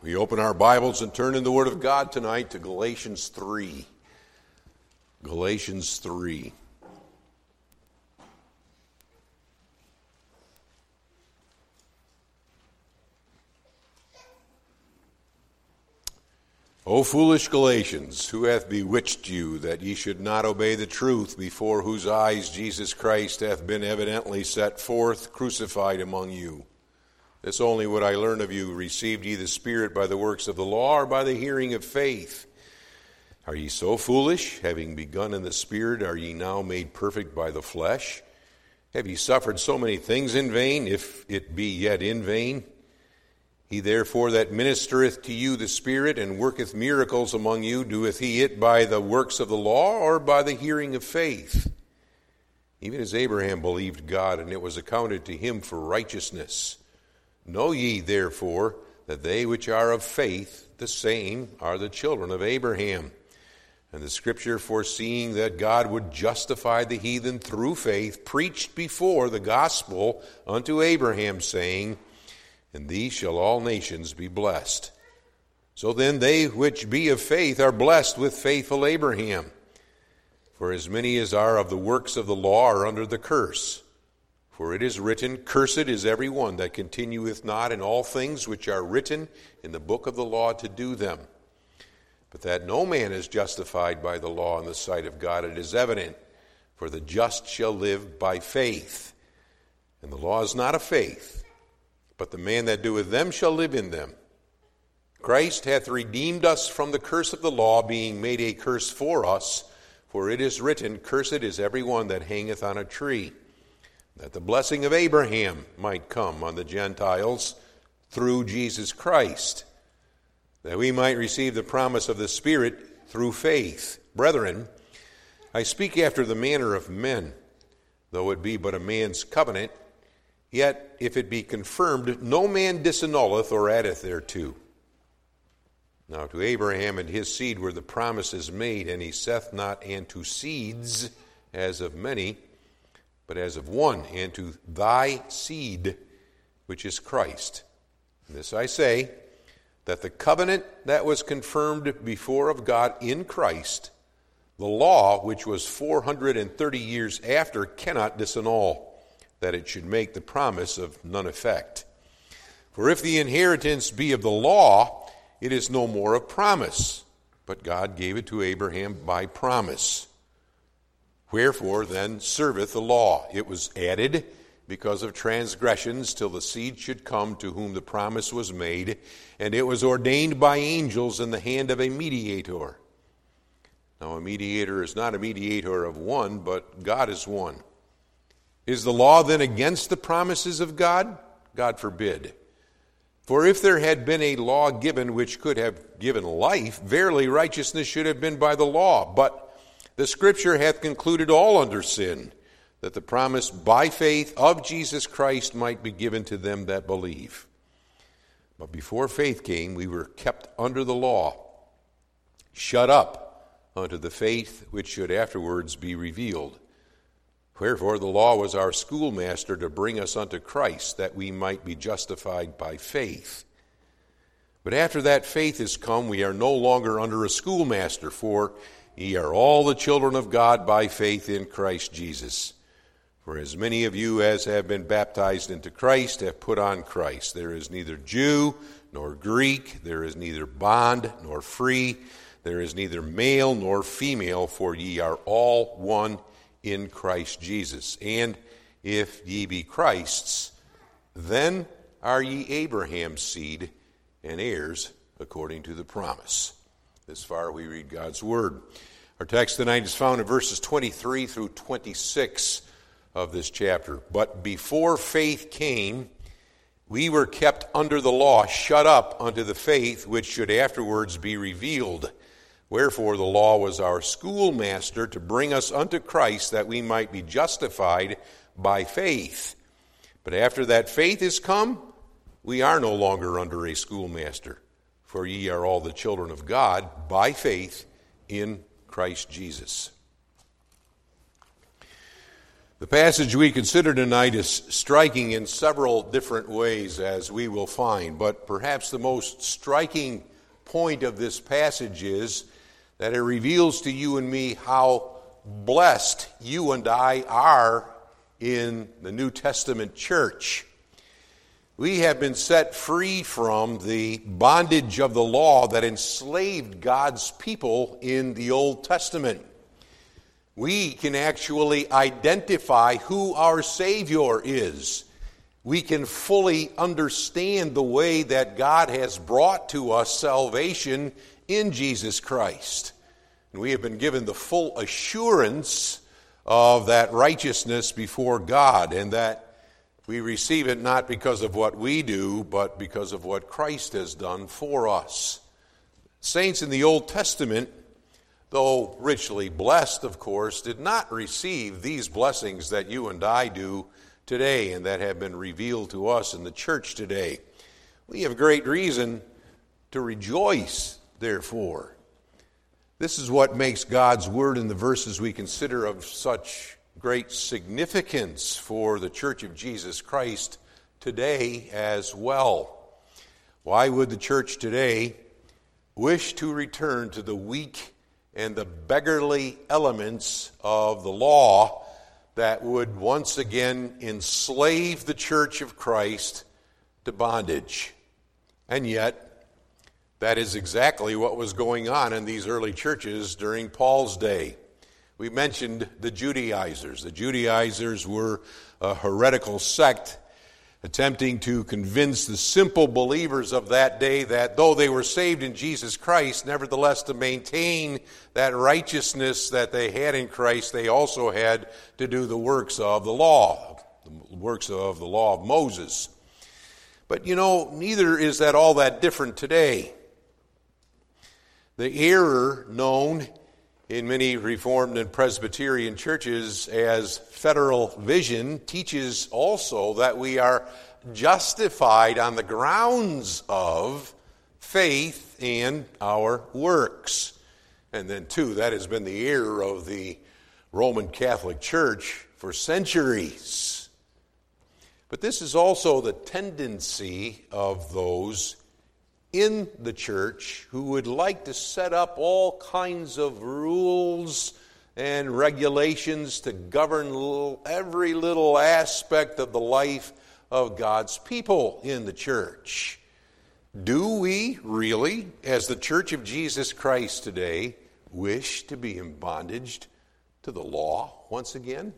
We open our Bibles and turn in the Word of God tonight to Galatians 3. Galatians 3. O foolish Galatians, who hath bewitched you, that ye should not obey the truth, before whose eyes Jesus Christ hath been evidently set forth, crucified among you? This only would I learn of you, received ye the Spirit by the works of the law, or by the hearing of faith? Are ye so foolish? Having begun in the Spirit, are ye now made perfect by the flesh? Have ye suffered so many things in vain, if it be yet in vain? He therefore that ministereth to you the Spirit, and worketh miracles among you, doeth he it by the works of the law, or by the hearing of faith? Even as Abraham believed God, and it was accounted to him for righteousness. Know ye therefore that they which are of faith, the same are the children of Abraham. And the Scripture, foreseeing that God would justify the heathen through faith, preached before the gospel unto Abraham, saying, In thee shall all nations be blessed. So then they which be of faith are blessed with faithful Abraham. For as many as are of the works of the law are under the curse. For it is written, Cursed is every one that continueth not in all things which are written in the book of the law to do them. But that no man is justified by the law in the sight of God, it is evident, for the just shall live by faith. And the law is not of faith, but the man that doeth them shall live in them. Christ hath redeemed us from the curse of the law, being made a curse for us. For it is written, Cursed is every one that hangeth on a tree, that the blessing of Abraham might come on the Gentiles through Jesus Christ, that we might receive the promise of the Spirit through faith. Brethren, I speak after the manner of men, though it be but a man's covenant, yet if it be confirmed, no man disannulleth or addeth thereto. Now to Abraham and his seed were the promises made, and he saith not, and to seeds, as of many, but as of one, and to thy seed, which is Christ. And this I say, that the covenant that was confirmed before of God in Christ, the law, which was 430 years after, cannot disannul, that it should make the promise of none effect. For if the inheritance be of the law, it is no more of promise, but God gave it to Abraham by promise. Wherefore then serveth the law? It was added because of transgressions, till the seed should come to whom the promise was made, and it was ordained by angels in the hand of a mediator. Now a mediator is not a mediator of one, but God is one. Is the law then against the promises of God? God forbid. For if there had been a law given which could have given life, verily righteousness should have been by the law. But the Scripture hath concluded all under sin, that the promise by faith of Jesus Christ might be given to them that believe. But before faith came, we were kept under the law, shut up unto the faith which should afterwards be revealed. Wherefore the law was our schoolmaster to bring us unto Christ, that we might be justified by faith. But after that faith is come, we are no longer under a schoolmaster, for ye are all the children of God by faith in Christ Jesus. For as many of you as have been baptized into Christ have put on Christ. There is neither Jew nor Greek, there is neither bond nor free, there is neither male nor female, for ye are all one in Christ Jesus. And if ye be Christ's, then are ye Abraham's seed and heirs according to the promise. This far we read God's Word. Our text tonight is found in verses 23 through 26 of this chapter. But before faith came, we were kept under the law, shut up unto the faith which should afterwards be revealed. Wherefore the law was our schoolmaster to bring us unto Christ, that we might be justified by faith. But after that faith is come, we are no longer under a schoolmaster. For ye are all the children of God by faith in Christ Jesus. The passage we consider tonight is striking in several different ways, as we will find, but perhaps the most striking point of this passage is that it reveals to you and me how blessed you and I are in the New Testament church. We have been set free from the bondage of the law that enslaved God's people in the Old Testament. We can actually identify who our Savior is. We can fully understand the way that God has brought to us salvation in Jesus Christ. And we have been given the full assurance of that righteousness before God, and that we receive it not because of what we do, but because of what Christ has done for us. Saints in the Old Testament, though richly blessed, of course, did not receive these blessings that you and I do today and that have been revealed to us in the church today. We have great reason to rejoice, therefore. This is what makes God's word in the verses we consider of such great significance for the Church of Jesus Christ today as well. Why would the church today wish to return to the weak and the beggarly elements of the law that would once again enslave the church of Christ to bondage? And yet, that is exactly what was going on in these early churches during Paul's day. We mentioned the Judaizers. The Judaizers were a heretical sect attempting to convince the simple believers of that day that though they were saved in Jesus Christ, nevertheless to maintain that righteousness that they had in Christ, they also had to do the works of the law of Moses. But neither is that all that different today. The error known in many Reformed and Presbyterian churches as federal vision teaches also that we are justified on the grounds of faith and our works. And then, too, that has been the error of the Roman Catholic Church for centuries. But this is also the tendency of those in the church who would like to set up all kinds of rules and regulations to govern every little aspect of the life of God's people in the church. Do we really, as the Church of Jesus Christ today, wish to be in bondage to the law once again?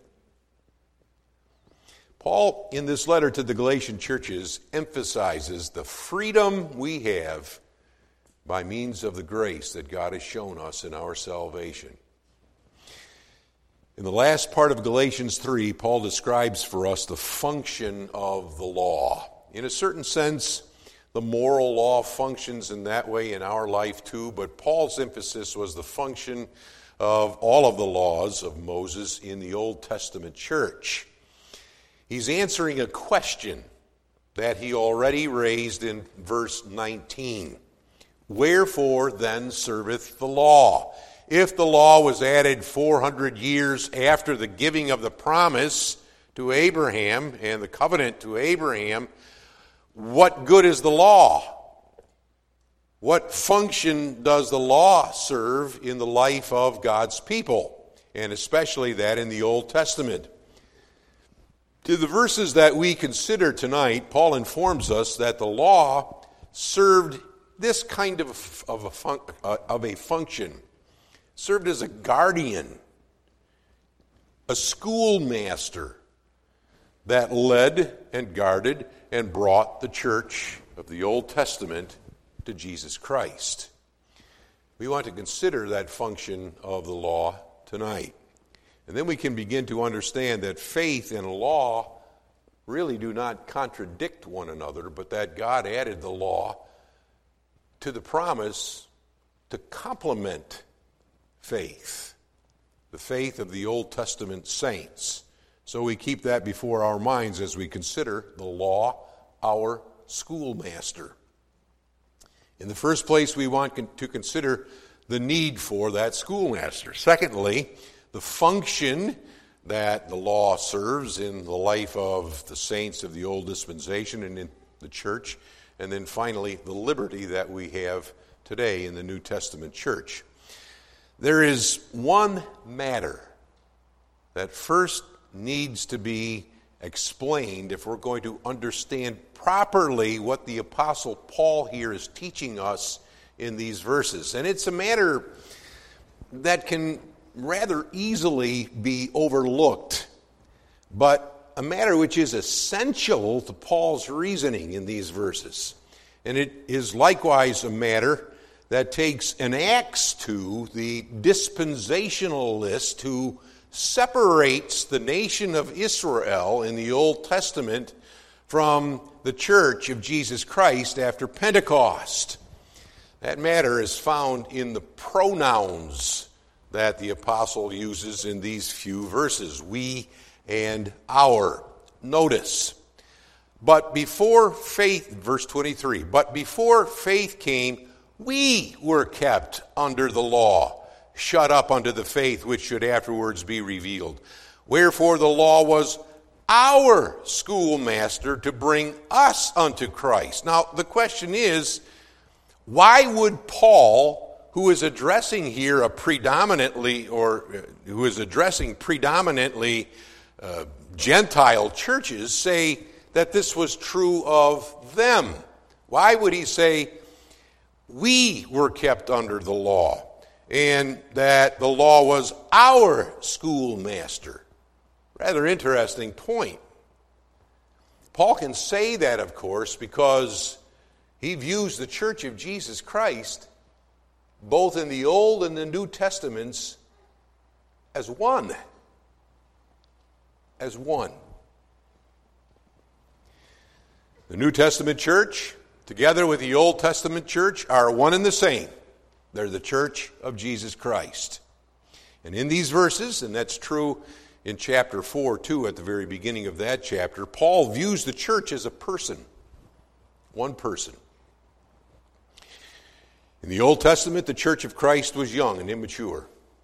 Paul, in this letter to the Galatian churches, emphasizes the freedom we have by means of the grace that God has shown us in our salvation. In the last part of Galatians 3, Paul describes for us the function of the law. In a certain sense, the moral law functions in that way in our life too, but Paul's emphasis was the function of all of the laws of Moses in the Old Testament church. He's answering a question that he already raised in verse 19. Wherefore then serveth the law? If the law was added 400 years after the giving of the promise to Abraham and the covenant to Abraham, what good is the law? What function does the law serve in the life of God's people, and especially that in the Old Testament? To the verses that we consider tonight, Paul informs us that the law served this kind of a function. Served as a guardian, a schoolmaster that led and guarded and brought the church of the Old Testament to Jesus Christ. We want to consider that function of the law tonight. And then we can begin to understand that faith and law really do not contradict one another, but that God added the law to the promise to complement faith, the faith of the Old Testament saints. So we keep that before our minds as we consider the law, our schoolmaster. In the first place, we want to consider the need for that schoolmaster. Secondly, the function that the law serves in the life of the saints of the old dispensation and in the church, and then finally the liberty that we have today in the New Testament church. There is one matter that first needs to be explained if we're going to understand properly what the Apostle Paul here is teaching us in these verses. And it's a matter that can rather easily be overlooked, but a matter which is essential to Paul's reasoning in these verses. And it is likewise a matter that takes an axe to the dispensationalist who separates the nation of Israel in the Old Testament from the church of Jesus Christ after Pentecost. That matter is found in the pronouns that the apostle uses in these few verses, we and our. Notice, but before faith, verse 23, but before faith came, we were kept under the law, shut up unto the faith which should afterwards be revealed. Wherefore the law was our schoolmaster to bring us unto Christ. Now the question is, why would Paul, who is addressing here predominantly Gentile churches, say that this was true of them? Why would he say we were kept under the law and that the law was our schoolmaster? Rather interesting point. Paul can say that, of course, because he views the church of Jesus Christ, both in the Old and the New Testaments, as one. As one. The New Testament church, together with the Old Testament church, are one and the same. They're the church of Jesus Christ. And in these verses, and that's true in chapter 4 too, at the very beginning of that chapter, Paul views the church as a person. One person. In the Old Testament, the church of Christ was young and immature.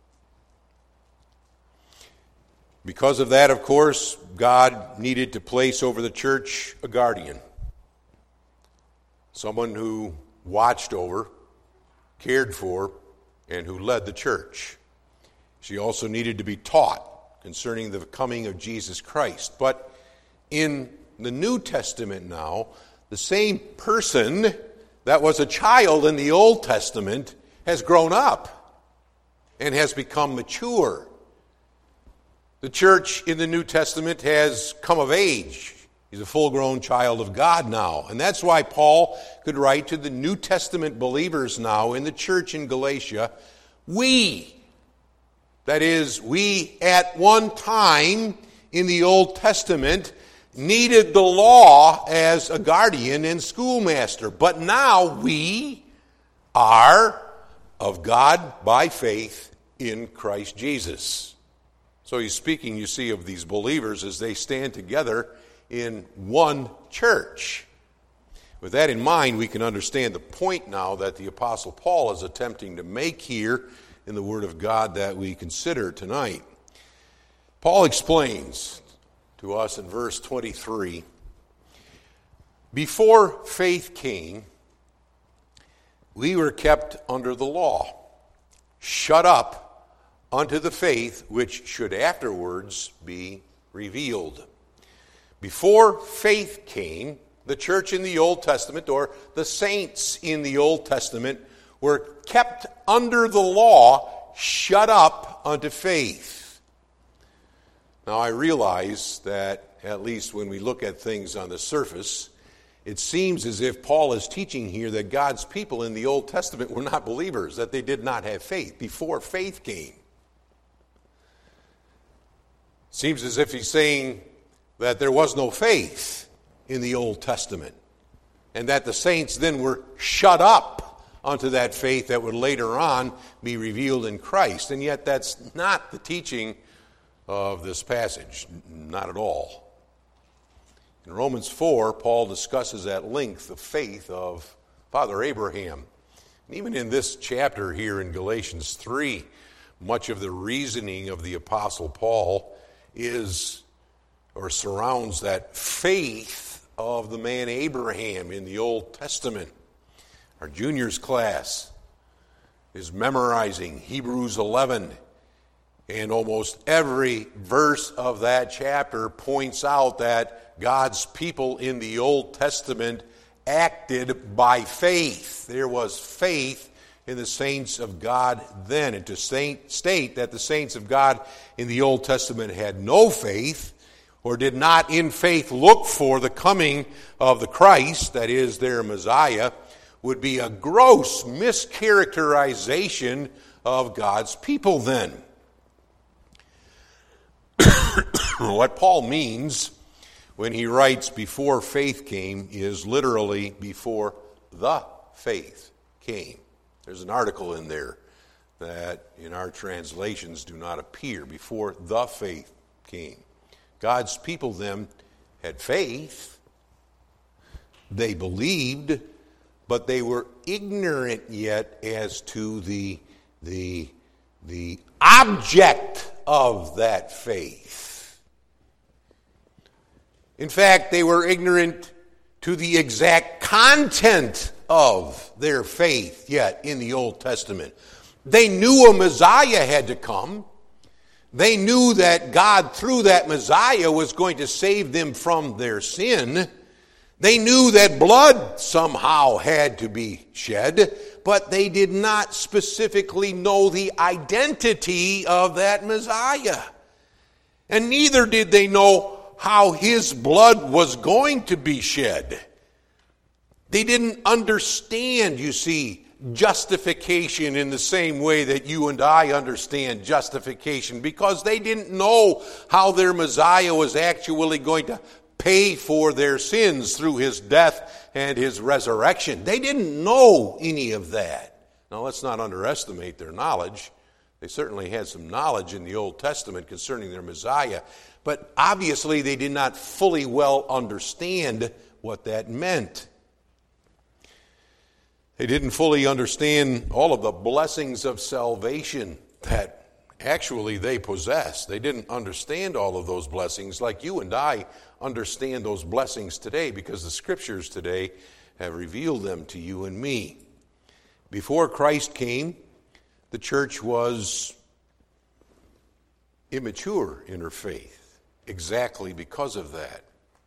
Because of that, of course, God needed to place over the church a guardian. Someone who watched over, cared for, and who led the church. She also needed to be taught concerning the coming of Jesus Christ. But in the New Testament now, the same person that was a child in the Old Testament has grown up and has become mature. The church in the New Testament has come of age. He's a full-grown child of God now. And that's why Paul could write to the New Testament believers now in the church in Galatia, we, that is, we at one time in the Old Testament needed the law as a guardian and schoolmaster. But now we are of God by faith in Christ Jesus. So he's speaking, you see, of these believers as they stand together in one church. With that in mind, we can understand the point now that the Apostle Paul is attempting to make here in the Word of God that we consider tonight. Paul explains to us in verse 23, before faith came, we were kept under the law, shut up unto the faith which should afterwards be revealed. Before faith came, the church in the Old Testament, or the saints in the Old Testament, were kept under the law, shut up unto faith. Now I realize that, at least when we look at things on the surface, it seems as if Paul is teaching here that God's people in the Old Testament were not believers, that they did not have faith before faith came. It seems as if he's saying that there was no faith in the Old Testament, and that the saints then were shut up unto that faith that would later on be revealed in Christ. And yet that's not the teaching of this passage, not at all. In Romans 4, Paul discusses at length the faith of Father Abraham. And even in this chapter here in Galatians 3, much of the reasoning of the Apostle Paul is or surrounds that faith of the man Abraham in the Old Testament. Our juniors class is memorizing Hebrews 11, and almost every verse of that chapter points out that God's people in the Old Testament acted by faith. There was faith in the saints of God then. And to state that the saints of God in the Old Testament had no faith, or did not in faith look for the coming of the Christ, that is, their Messiah, would be a gross mischaracterization of God's people then. What Paul means when he writes before faith came is literally before the faith came. There's an article in there that in our translations do not appear. Before the faith came. God's people then had faith. They believed, but they were ignorant yet as to the object of that faith. In fact, they were ignorant to the exact content of their faith yet in the Old Testament. They knew a Messiah had to come. They knew that God, through that Messiah, was going to save them from their sin. They knew that blood somehow had to be shed, but they did not specifically know the identity of that Messiah. And neither did they know how his blood was going to be shed. They didn't understand, you see, justification in the same way that you and I understand justification, because they didn't know how their Messiah was actually going to pay for their sins through his death and his resurrection. They didn't know any of that. Now, let's not underestimate their knowledge. They certainly had some knowledge in the Old Testament concerning their Messiah, but obviously they did not fully well understand what that meant. They didn't fully understand all of the blessings of salvation that actually they possess. They didn't understand all of those blessings like you and I understand those blessings today, because the Scriptures today have revealed them to you and me. Before Christ came, the church was immature in her faith, exactly because of that.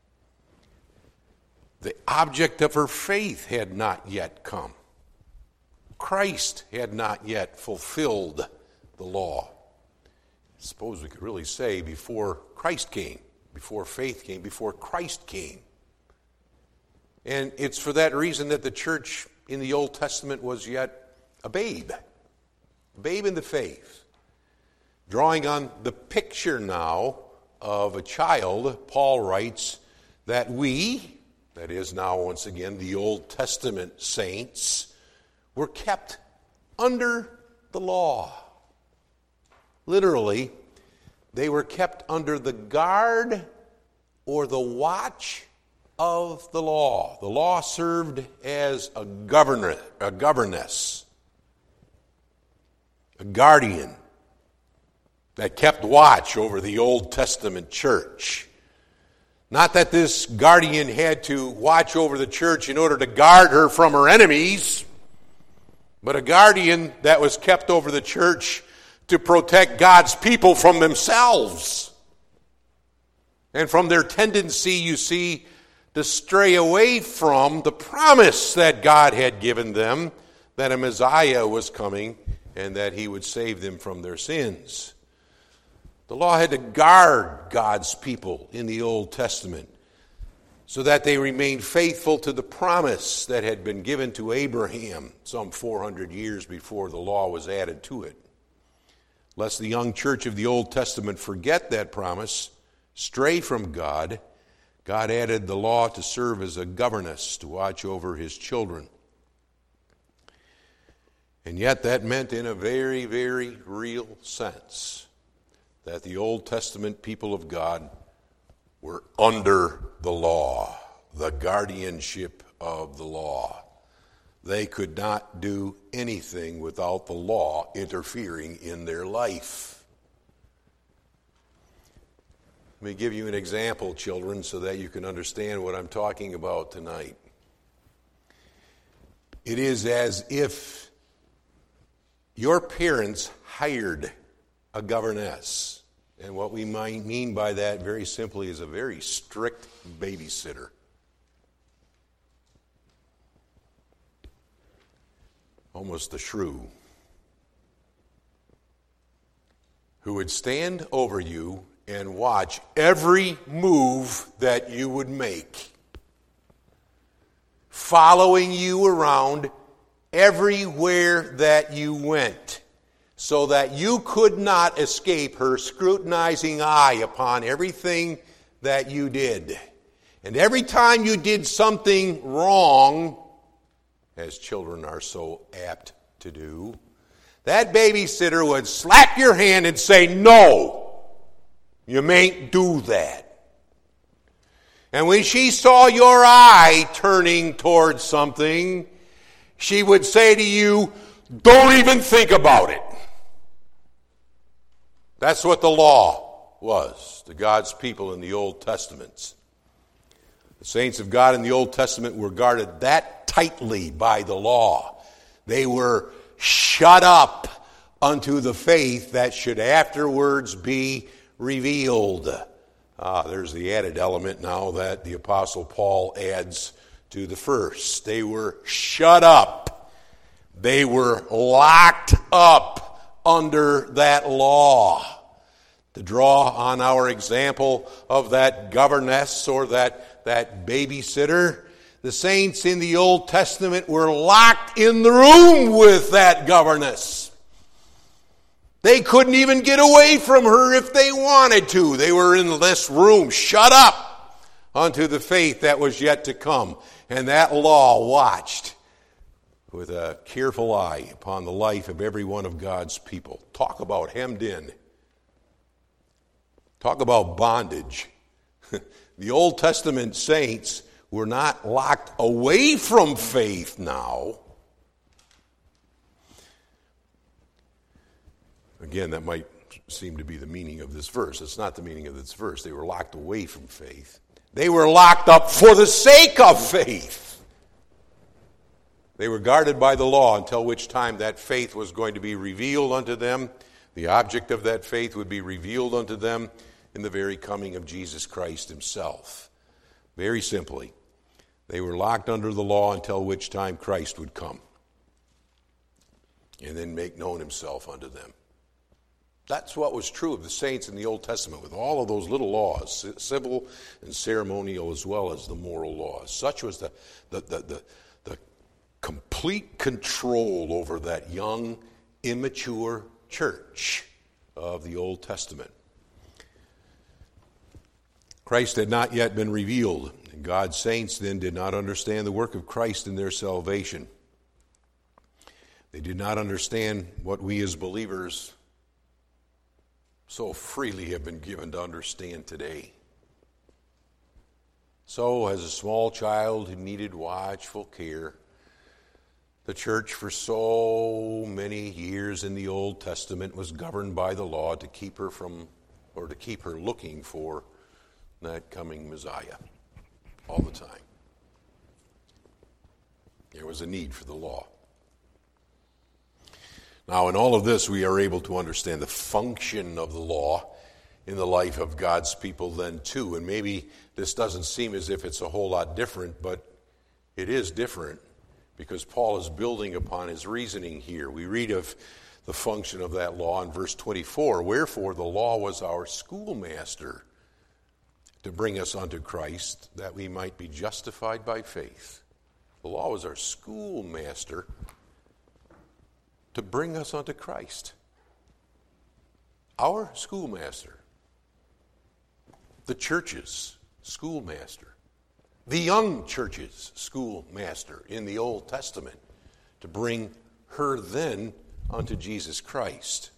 The object of her faith had not yet come. Christ had not yet fulfilled the law. I suppose we could really say before Christ came, before faith came, before Christ came. And it's for that reason that the church in the Old Testament was yet a babe in the faith. Drawing on the picture now of a child, Paul writes that we, that is now once again the Old Testament saints, were kept under the law. Literally, they were kept under the guard or the watch of the law. The law served as a governess, a guardian that kept watch over the Old Testament church. Not that this guardian had to watch over the church in order to guard her from her enemies, but a guardian that was kept over the church to protect God's people from themselves and from their tendency, you see, to stray away from the promise that God had given them, that a Messiah was coming and that he would save them from their sins. The law had to guard God's people in the Old Testament so that they remained faithful to the promise that had been given to Abraham some 400 years before the law was added to it. Lest the young church of the Old Testament forget that promise, stray from God, God added the law to serve as a governess to watch over his children. And yet that meant in a very, very real sense that the Old Testament people of God were under the law, the guardianship of the law. They could not do anything without the law interfering in their life. Let me give you an example, children, so that you can understand what I'm talking about tonight. It is as if your parents hired a governess. And what we might mean by that very simply is a very strict babysitter. Almost a shrew. Who would stand over you and watch every move that you would make, following you around everywhere that you went, so that you could not escape her scrutinizing eye upon everything that you did. And every time you did something wrong, as children are so apt to do, that babysitter would slap your hand and say, "No, you mayn't do that." And when she saw your eye turning towards something, she would say to you, "Don't even think about it." That's what the law was to God's people in the Old Testament. The saints of God in the Old Testament were guarded that tightly by the law. They were shut up unto the faith that should afterwards be revealed. There's the added element now that the Apostle Paul adds to the first. They were shut up. They were locked up under that law. To draw on our example of that governess or that babysitter, the saints in the Old Testament were locked in the room with that governess. They couldn't even get away from her if they wanted to. They were in this room, shut up unto the faith that was yet to come. And that law watched with a careful eye upon the life of every one of God's people. Talk about hemmed in. Talk about bondage. The Old Testament saints were not locked away from faith now. Again, that might seem to be the meaning of this verse. It's not the meaning of this verse. They were locked away from faith. They were locked up for the sake of faith. They were guarded by the law until which time that faith was going to be revealed unto them. The object of that faith would be revealed unto them in the very coming of Jesus Christ himself. Very simply, they were locked under the law until which time Christ would come and then make known himself unto them. That's what was true of the saints in the Old Testament, with all of those little laws, civil and ceremonial as well as the moral laws. Such was the complete control over that young, immature church of the Old Testament. Christ had not yet been revealed, and God's saints then did not understand the work of Christ in their salvation. They did not understand what we as believers so freely have been given to understand today. So, as a small child who needed watchful care, the church for so many years in the Old Testament was governed by the law to keep her from, or to keep her looking for that coming Messiah all the time. There was a need for the law. Now, in all of this, we are able to understand the function of the law in the life of God's people then too. And maybe this doesn't seem as if it's a whole lot different, but it is different because Paul is building upon his reasoning here. We read of the function of that law in verse 24. Wherefore the law was our schoolmaster to bring us unto Christ, that we might be justified by faith. The law was our schoolmaster to bring us unto Christ. Our schoolmaster. The church's schoolmaster. The young church's schoolmaster in the Old Testament to bring her then unto Jesus Christ.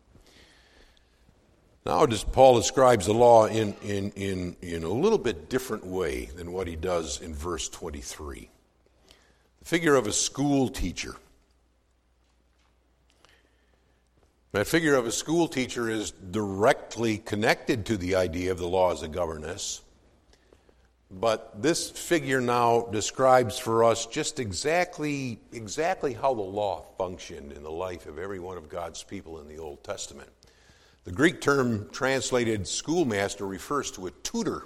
Now Paul describes the law in a little bit different way than what he does in verse 23. The figure of a school teacher. That figure of a school teacher is directly connected to the idea of the laws that govern us. But this figure now describes for us just exactly how the law functioned in the life of every one of God's people in the Old Testament. The Greek term translated schoolmaster refers to a tutor.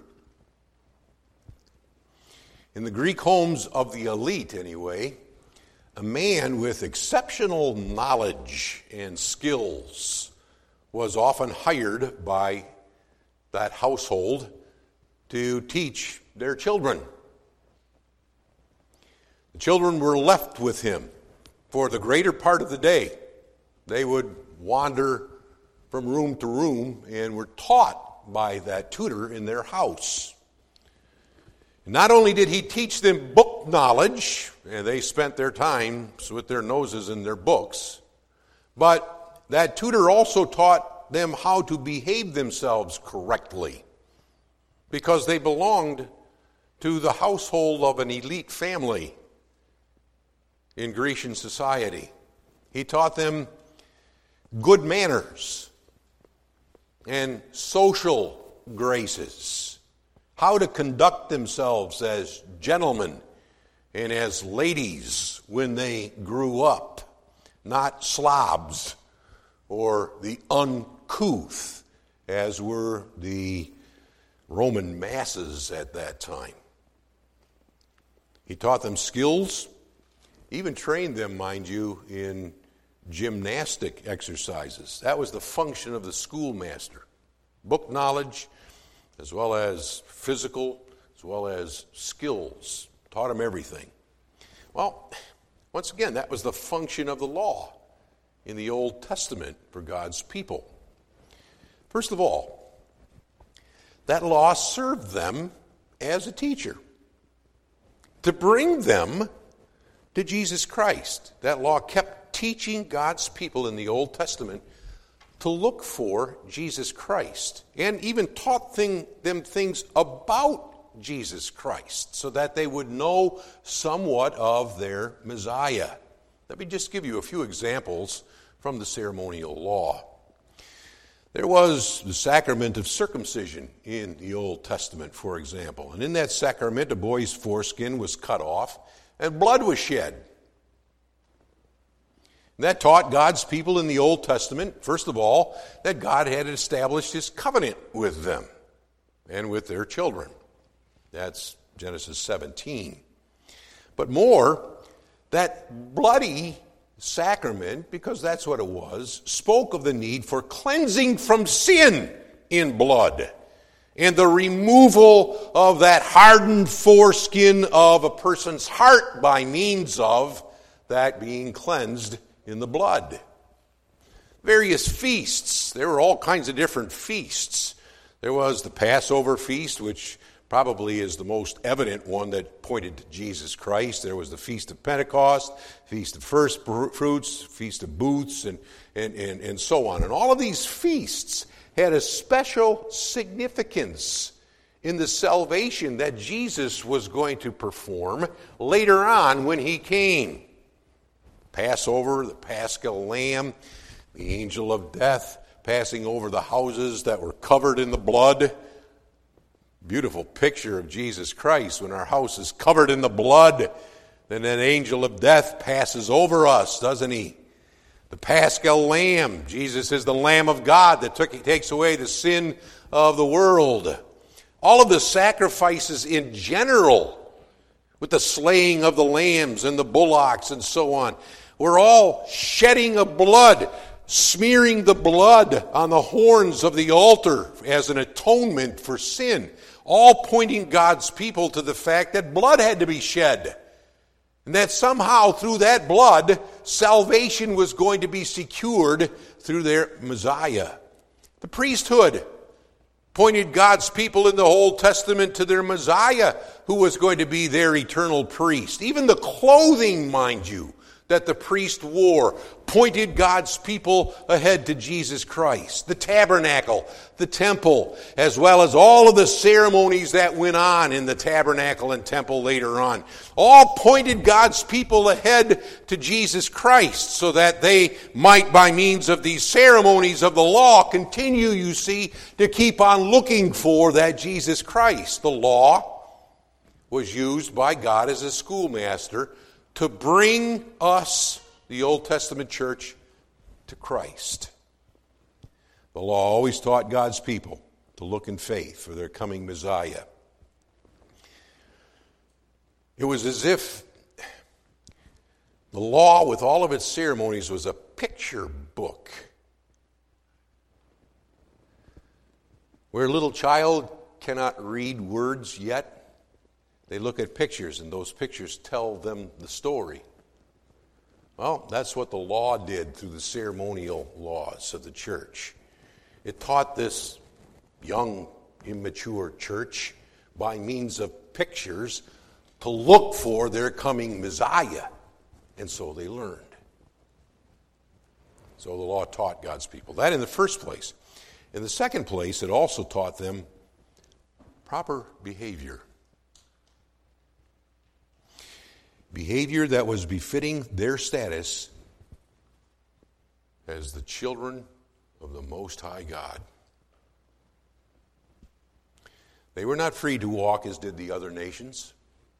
In the Greek homes of the elite, anyway, a man with exceptional knowledge and skills was often hired by that household to teach their children. The children were left with him for the greater part of the day. They would wander from room to room and were taught by that tutor in their house. Not only did he teach them book knowledge, and they spent their time with their noses in their books, but that tutor also taught them how to behave themselves correctly, because they belonged to the household of an elite family in Grecian society. He taught them good manners and social graces, how to conduct themselves as gentlemen and as ladies when they grew up, not slobs or the uncouth, as were the Roman masses at that time. He taught them skills, even trained them, mind you, in gymnastic exercises. That was the function of the schoolmaster. Book knowledge, as well as physical, as well as skills. Taught them everything. Well, once again, that was the function of the law in the Old Testament for God's people. First of all, that law served them as a teacher to bring them to Jesus Christ. That law kept teaching God's people in the Old Testament to look for Jesus Christ, and even taught them things about Jesus Christ so that they would know somewhat of their Messiah. Let me just give you a few examples from the ceremonial law. There was the sacrament of circumcision in the Old Testament, for example. And in that sacrament, a boy's foreskin was cut off and blood was shed. And that taught God's people in the Old Testament, first of all, that God had established his covenant with them and with their children. That's Genesis 17. But more, that bloody sacrament, because that's what it was, spoke of the need for cleansing from sin in blood and the removal of that hardened foreskin of a person's heart by means of that being cleansed in the blood. Various feasts. There were all kinds of different feasts. There was the Passover feast, which probably is the most evident one that pointed to Jesus Christ. There was the Feast of Pentecost, Feast of First Fruits, Feast of Booths, and so on. And all of these feasts had a special significance in the salvation that Jesus was going to perform later on when he came. Passover, the Paschal Lamb, the angel of death passing over the houses that were covered in the blood. Beautiful picture of Jesus Christ. When our house is covered in the blood, then an angel of death passes over us, doesn't he? The Paschal Lamb. Jesus is the Lamb of God that takes away the sin of the world. All of the sacrifices in general, with the slaying of the lambs and the bullocks and so on, were all shedding of blood, smearing the blood on the horns of the altar as an atonement for sin, all pointing God's people to the fact that blood had to be shed, and that somehow through that blood, salvation was going to be secured through their Messiah. The priesthood pointed God's people in the Old Testament to their Messiah, who was going to be their eternal priest. Even the clothing, mind you, that the priest wore pointed God's people ahead to Jesus Christ. The tabernacle, the temple, as well as all of the ceremonies that went on in the tabernacle and temple later on, all pointed God's people ahead to Jesus Christ so that they might, by means of these ceremonies of the law, continue, you see, to keep on looking for that Jesus Christ. The law was used by God as a schoolmaster to bring us, the Old Testament church, to Christ. The law always taught God's people to look in faith for their coming Messiah. It was as if the law, with all of its ceremonies, was a picture book where a little child cannot read words yet. They look at pictures, and those pictures tell them the story. Well, that's what the law did through the ceremonial laws of the church. It taught this young, immature church, by means of pictures, to look for their coming Messiah. And so they learned. So the law taught God's people. That in the first place. In the second place, it also taught them proper behavior. Behavior that was befitting their status as the children of the Most High God. They were not free to walk as did the other nations.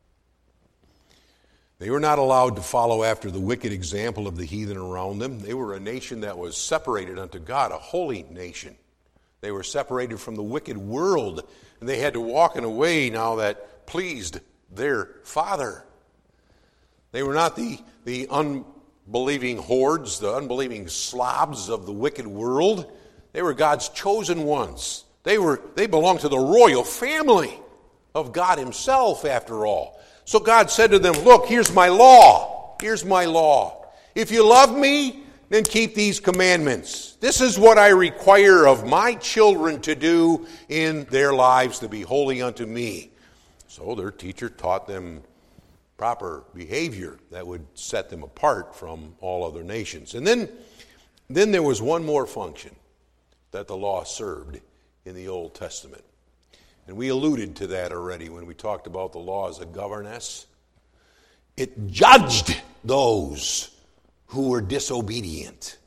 They were not allowed to follow after the wicked example of the heathen around them. They were a nation that was separated unto God, a holy nation. They were separated from the wicked world, and they had to walk in a way now that pleased their Father. They were not the unbelieving hordes, the unbelieving slobs of the wicked world. They were God's chosen ones. They belonged to the royal family of God himself, after all. So God said to them, look, here's my law. Here's my law. If you love me, then keep these commandments. This is what I require of my children to do in their lives, to be holy unto me. So their teacher taught them proper behavior that would set them apart from all other nations. And then there was one more function that the law served in the Old Testament. And we alluded to that already when we talked about the law as a governess. It judged those who were disobedient.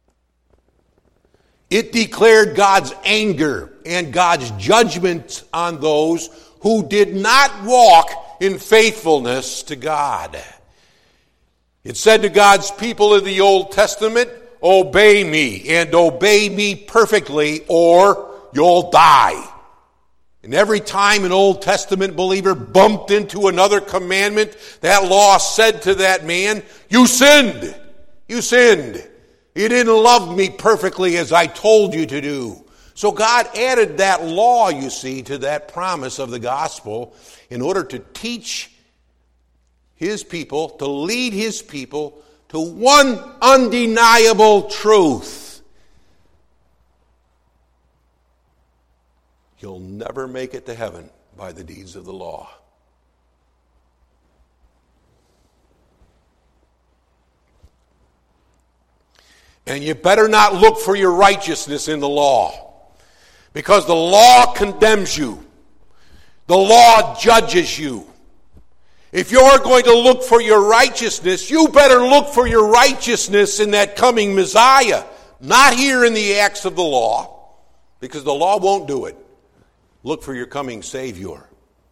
It declared God's anger and God's judgment on those who did not walk in faithfulness to God. It said to God's people in the Old Testament, obey me, and obey me perfectly, or you'll die. And every time an Old Testament believer bumped into another commandment, that law said to that man, you sinned. You sinned. You didn't love me perfectly as I told you to do. So God added that law, you see, to that promise of the gospel in order to teach his people, to lead his people to one undeniable truth. You'll never make it to heaven by the deeds of the law. And you better not look for your righteousness in the law, because the law condemns you. The law judges you. If you're going to look for your righteousness, you better look for your righteousness in that coming Messiah, not here in the acts of the law, because the law won't do it. Look for your coming Savior.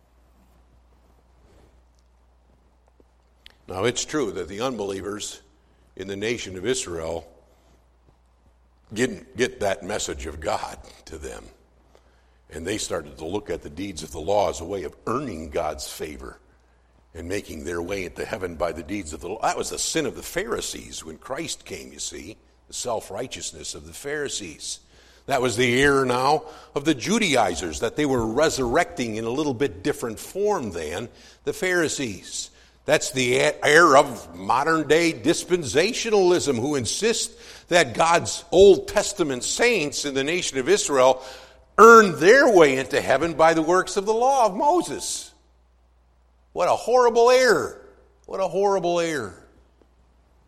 Now, it's true that the unbelievers in the nation of Israel didn't get that message of God to them. And they started to look at the deeds of the law as a way of earning God's favor and making their way into heaven by the deeds of the law. That was the sin of the Pharisees when Christ came, you see, the self-righteousness of the Pharisees. That was the error now of the Judaizers, that they were resurrecting in a little bit different form than the Pharisees. That's the error of modern-day dispensationalism, who insist that God's Old Testament saints in the nation of Israel earned their way into heaven by the works of the law of Moses. What a horrible error. What a horrible error.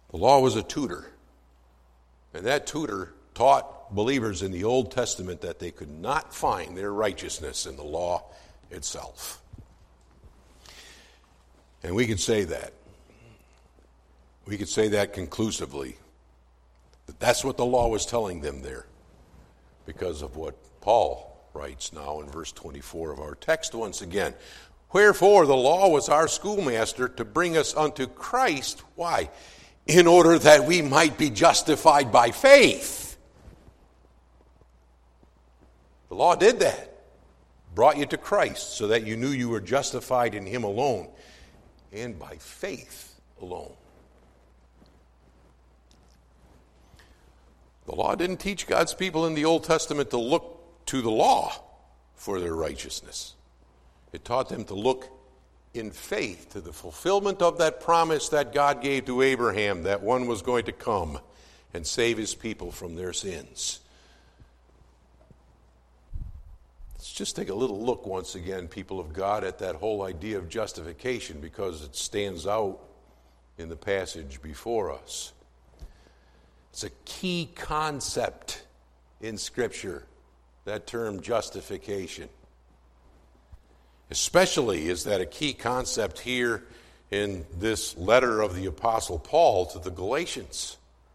The law was a tutor, and that tutor taught believers in the Old Testament that they could not find their righteousness in the law itself. And we can say that. We could say that conclusively. That's what the law was telling them there, because of what Paul writes now in verse 24 of our text once again. Wherefore the law was our schoolmaster to bring us unto Christ. Why? In order that we might be justified by faith. The law did that. Brought you to Christ so that you knew you were justified in him alone and by faith alone. The law didn't teach God's people in the Old Testament to look to the law for their righteousness. It taught them to look in faith to the fulfillment of that promise that God gave to Abraham, that one was going to come and save his people from their sins. Let's just take a little look once again, people of God, at that whole idea of justification, because it stands out in the passage before us. It's a key concept in Scripture, that term justification. Especially is that a key concept here in this letter of the Apostle Paul to the Galatians.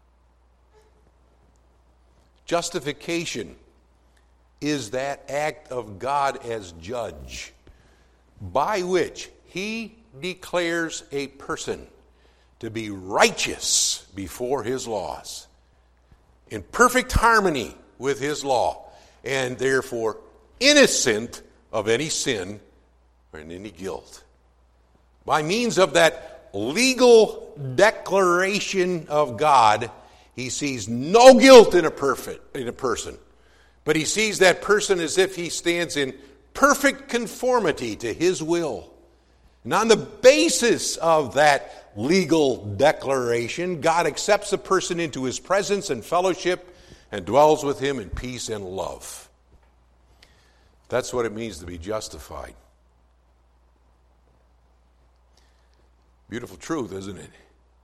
Justification is that act of God as judge by which he declares a person to be righteous before his laws, in perfect harmony with his law, and therefore innocent of any sin or any guilt. By means of that legal declaration of God, he sees no guilt in a person, but he sees that person as if he stands in perfect conformity to his will. And on the basis of that legal declaration, God accepts a person into his presence and fellowship and dwells with him in peace and love. That's what it means to be justified. Beautiful truth, isn't it?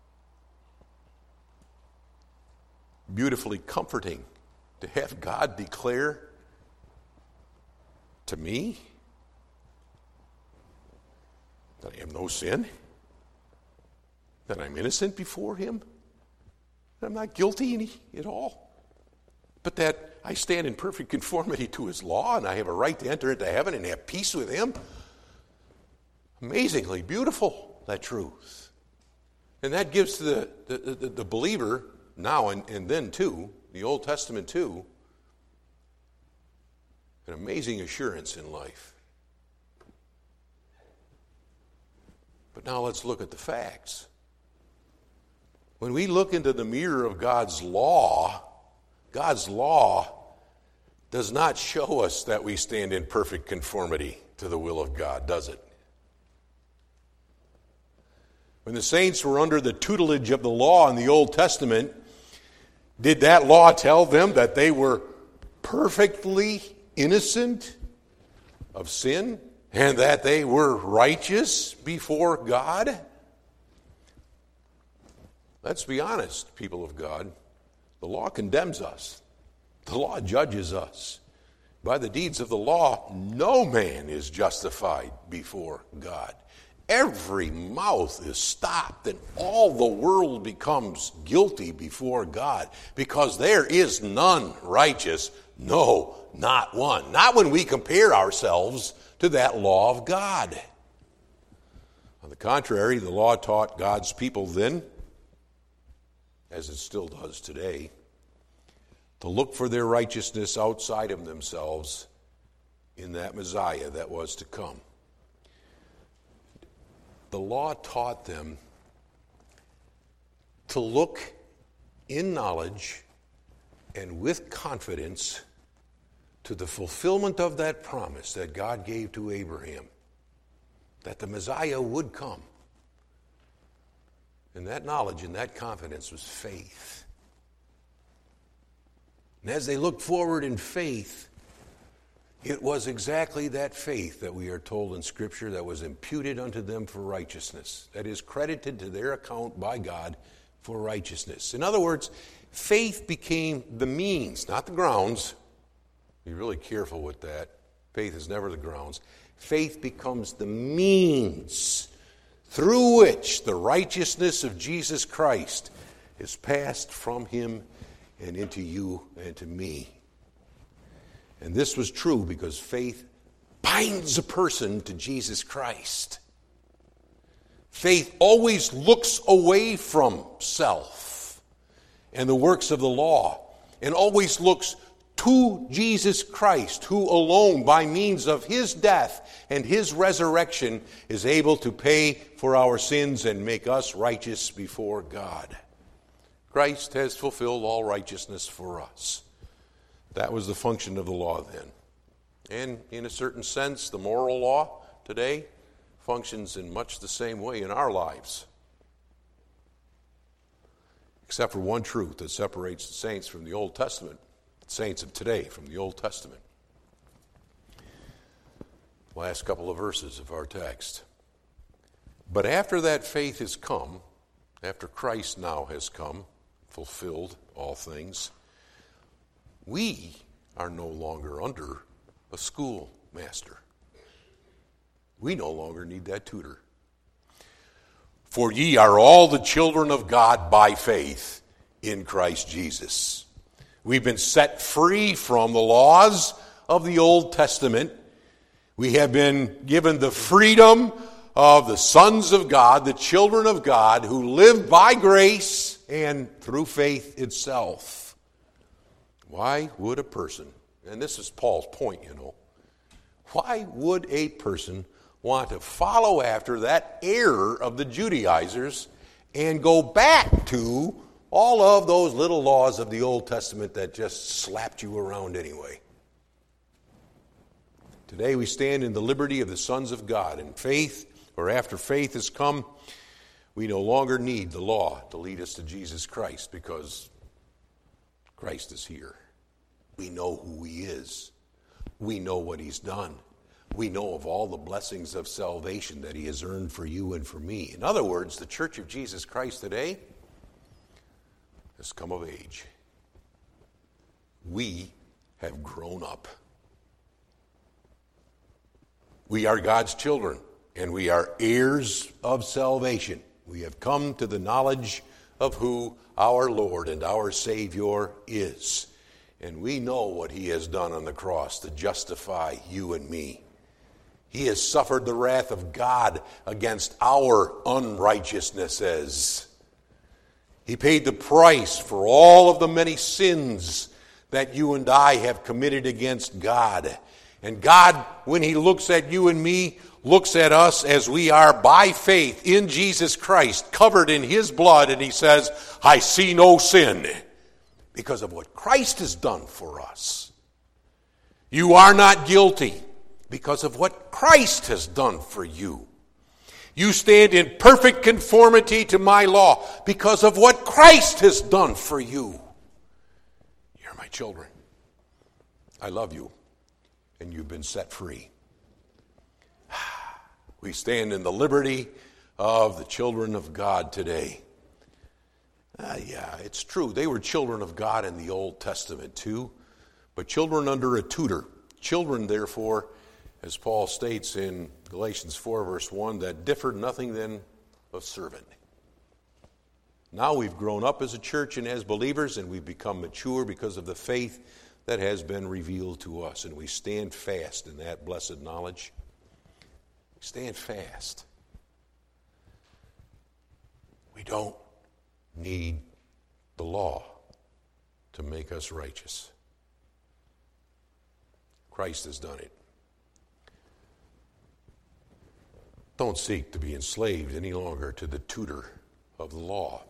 Beautifully comforting to have God declare to me that I have no sin, that I'm innocent before him, that I'm not guilty at all, but that I stand in perfect conformity to his law and I have a right to enter into heaven and have peace with him. Amazingly beautiful, that truth. And that gives to the believer now and then too, the Old Testament too, an amazing assurance in life. But now let's look at the facts. When we look into the mirror of God's law does not show us that we stand in perfect conformity to the will of God, does it? When the saints were under the tutelage of the law in the Old Testament, did that law tell them that they were perfectly innocent of sin and that they were righteous before God? Let's be honest, people of God. The law condemns us. The law judges us. By the deeds of the law, no man is justified before God. Every mouth is stopped and all the world becomes guilty before God, because there is none righteous, no, not one. Not when we compare ourselves to that law of God. On the contrary, the law taught God's people then, as it still does today, to look for their righteousness outside of themselves in that Messiah that was to come. The law taught them to look in knowledge and with confidence to the fulfillment of that promise that God gave to Abraham, that the Messiah would come. And that knowledge and that confidence was faith. And as they looked forward in faith, it was exactly that faith that we are told in Scripture that was imputed unto them for righteousness, that is credited to their account by God for righteousness. In other words, faith became the means, not the grounds. Be really careful with that. Faith is never the grounds. Faith becomes the means through which the righteousness of Jesus Christ is passed from him and into you and to me. And this was true because faith binds a person to Jesus Christ. Faith always looks away from self and the works of the law and always looks to Jesus Christ, who alone, by means of his death and his resurrection, is able to pay for our sins and make us righteous before God. Christ has fulfilled all righteousness for us. That was the function of the law then. And in a certain sense, the moral law today functions in much the same way in our lives. Except for one truth that separates the saints from the Old Testament. Saints of today from the Old Testament. Last couple of verses of our text. But after that faith has come, after Christ now has come, fulfilled all things, we are no longer under a schoolmaster. We no longer need that tutor. For ye are all the children of God by faith in Christ Jesus. We've been set free from the laws of the Old Testament. We have been given the freedom of the sons of God, the children of God, who live by grace and through faith itself. Why would a person, and this is Paul's point, why would a person want to follow after that error of the Judaizers and go back to all of those little laws of the Old Testament that just slapped you around anyway? Today we stand in the liberty of the sons of God. In faith, or after faith has come, we no longer need the law to lead us to Jesus Christ because Christ is here. We know who he is. We know what he's done. We know of all the blessings of salvation that he has earned for you and for me. In other words, the Church of Jesus Christ today has come of age. We have grown up. We are God's children, and we are heirs of salvation. We have come to the knowledge of who our Lord and our Savior is. And we know what he has done on the cross to justify you and me. He has suffered the wrath of God against our unrighteousnesses. He paid the price for all of the many sins that you and I have committed against God. And God, when he looks at you and me, looks at us as we are by faith in Jesus Christ, covered in his blood, and he says, I see no sin because of what Christ has done for us. You are not guilty because of what Christ has done for you. You stand in perfect conformity to my law because of what Christ has done for you. You're my children. I love you, and you've been set free. We stand in the liberty of the children of God today. Yeah, it's true. They were children of God in the Old Testament too, but children under a tutor. Children, therefore, as Paul states in Galatians 4, verse 1, that differed nothing than a servant. Now we've grown up as a church and as believers, and we've become mature because of the faith that has been revealed to us, and we stand fast in that blessed knowledge. Stand fast. We don't need the law to make us righteous. Christ has done it. Don't seek to be enslaved any longer to the tutor of the law.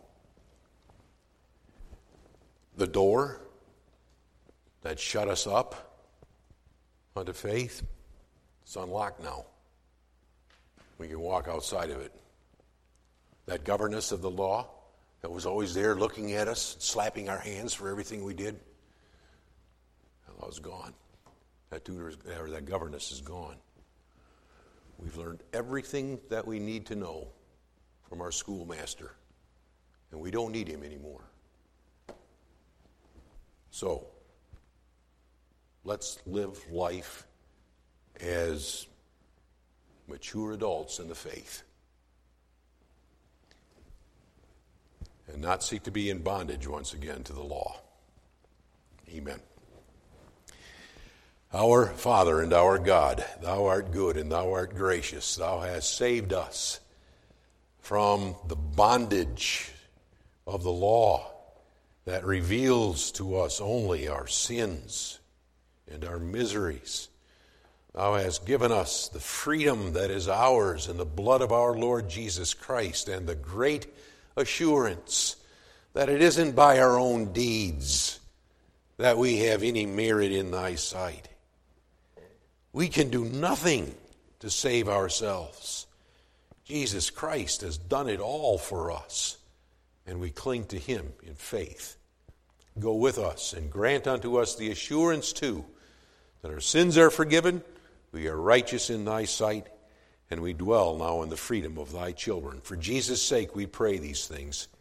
The door that shut us up unto faith is unlocked now. We can walk outside of it. That governess of the law that was always there looking at us, slapping our hands for everything we did, that law's gone. That governess is gone. We've learned everything that we need to know from our schoolmaster, and we don't need him anymore. So, let's live life as mature adults in the faith and not seek to be in bondage once again to the law. Amen. Our Father and our God, thou art good and thou art gracious. Thou hast saved us from the bondage of the law that reveals to us only our sins and our miseries. Thou hast given us the freedom that is ours in the blood of our Lord Jesus Christ, and the great assurance that it isn't by our own deeds that we have any merit in thy sight. We can do nothing to save ourselves. Jesus Christ has done it all for us, and we cling to him in faith. Go with us and grant unto us the assurance, too, that our sins are forgiven, we are righteous in thy sight, and we dwell now in the freedom of thy children. For Jesus' sake we pray these things.